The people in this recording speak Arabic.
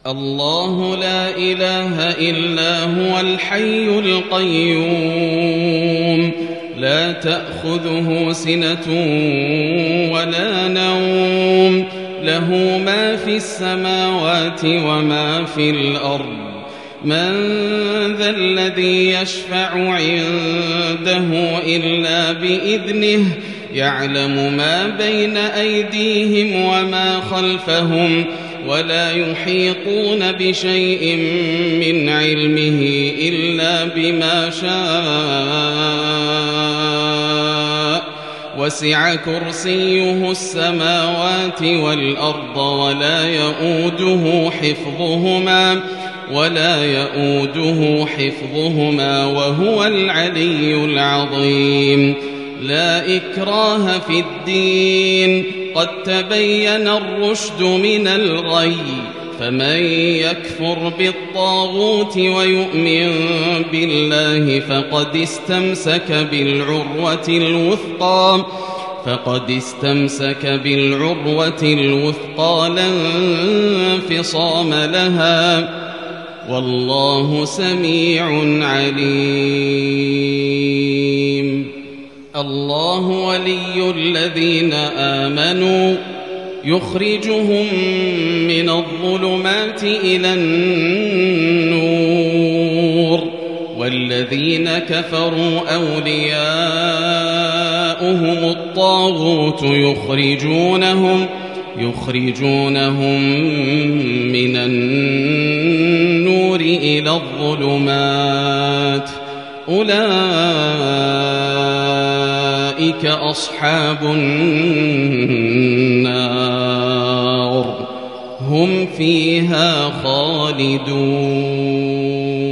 الله لا إله إلا هو الحي القيوم لا تأخذه سنة ولا نوم له ما في السماوات وما في الأرض من ذا الذي يشفع عنده إلا بإذنه يعلم ما بين أيديهم وما خلفهم ولا يحيطون بشيء من علمه إلا بما شاء وسع كرسيه السماوات والأرض ولا يؤوده حفظهما وهو العلي العظيم لا إكراه في الدين قد تبين الرشد من الغي فمن يكفر بالطاغوت ويؤمن بالله فقد استمسك بالعروة الوثقى لا انفصام لها والله سميع عليم الله ولي الذين آمنوا يخرجهم من الظلمات إلى النور والذين كفروا أولياؤهم الطاغوت يخرجونهم من النور إلى الظلمات أولئك أصحاب النار هم فيها خالدون